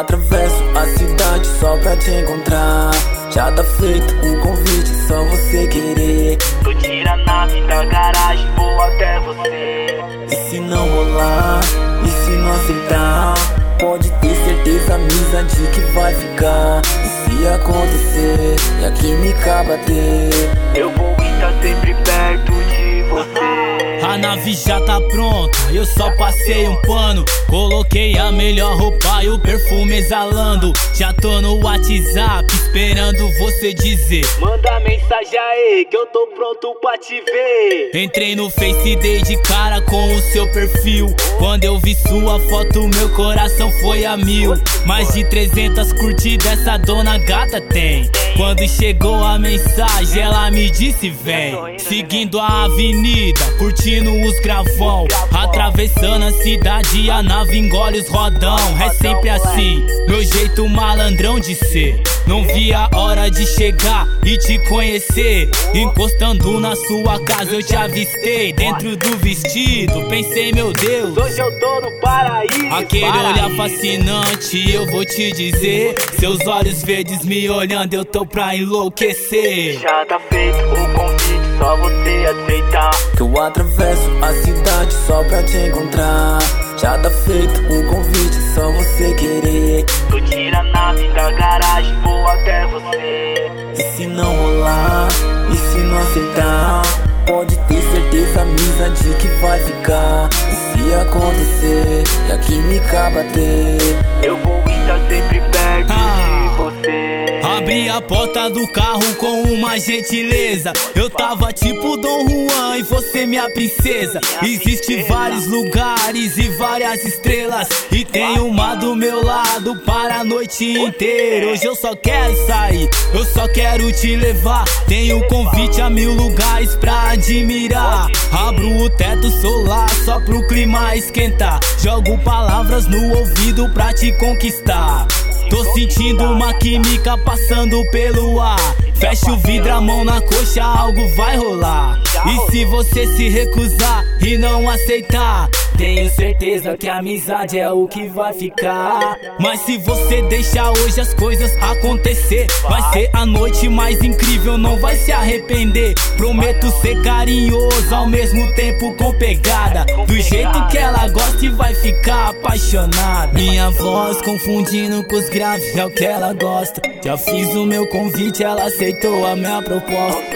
atravesso a cidade só pra te encontrar. Já tá feito o convite, só você querer. Tu tira a nave da garagem, vou até você. E se não rolar, e se não aceitar, pode ter certeza, amizade que vai ficar. E se acontecer, e a química bater, eu vou estar sempre perto de você. A nave já tá pronta, eu só passei um pano. Coloquei a melhor roupa e o perfume exalando. Já tô no WhatsApp esperando você dizer: manda mensagem aí que eu tô pronto pra te ver. Entrei no Face e dei de cara com o seu perfil. Quando eu vi sua foto meu coração foi a mil. Mais de 300 curtidas essa dona gata tem. Quando chegou a mensagem ela me disse vem. Seguindo a avenida, curtindo os gravão, atravessando a cidade, a nave engole os rodão. É sempre assim, meu jeito malandrão de ser. Não vi a hora de chegar e te conhecer. Encostando na sua casa eu te avistei. Dentro do vestido, pensei meu Deus, hoje eu tô no paraíso. Aquele olhar fascinante, eu vou te dizer. Seus olhos verdes me olhando, eu tô pra enlouquecer. Já tá feito o convite, só você aceitar. que eu atravesso a cidade só pra te encontrar. Já tá feito o convite, só você querer. Tu tira a nave da garagem, vou até você. E se não rolar, e se não aceitar, pode ter certeza, amizade que vai ficar. E se acontecer, e a química bater, eu vou estar sempre perto de você. Abri a porta do carro com uma gentileza. Eu tava tipo Dom Juan e você minha princesa. Existem vários lugares e várias estrelas, e tem uma do meu lado para a noite inteira. Hoje eu só quero sair, eu só quero te levar. Tenho convite a 1000 lugares pra admirar. Abro o teto solar só pro clima esquentar. Jogo palavras no ouvido pra te conquistar. Tô sentindo uma química passando pelo ar. Fecha o vidro, a mão na coxa, algo vai rolar. E se você se recusar e não aceitar, tenho certeza que a amizade é o que vai ficar. Mas se você deixar hoje as coisas acontecer, vai ser a noite mais incrível, não vai se arrepender. Prometo ser carinhoso, ao mesmo tempo com pegada, do jeito que ela gosta, e vai ficar apaixonada. Minha voz confundindo com os graves é o que ela gosta. Já fiz o meu convite, ela aceitou a minha proposta.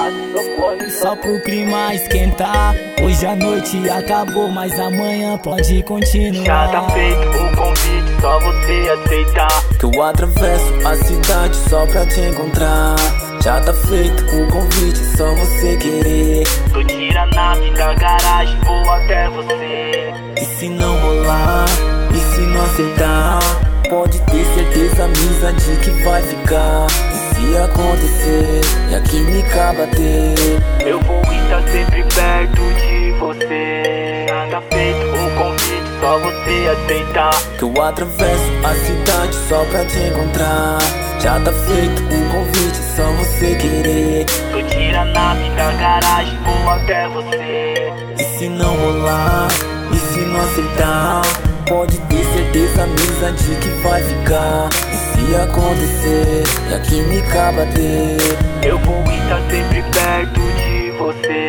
Só pro clima esquentar. Hoje a noite acabou, mas amanhã pode continuar. Já tá feito o convite, só você aceitar. que eu atravesso a cidade só pra te encontrar. Já tá feito o convite, só você querer. Tu tira a nave da garagem, vou até você. E se não rolar, e se não aceitar, pode ter certeza, amizade que vai ficar. E se acontecer, e a química bater, eu vou estar sempre perto de você. Já tá feito o convite, só você aceitar. que eu atravesso a cidade só pra te encontrar. Já tá feito o convite, só você querer. Tu tira a nave da garagem, vou até você. E se não rolar, e se não aceitar, pode ter certeza, amizade que vai ficar. E se acontecer, e a química bater, eu vou estar sempre perto de você.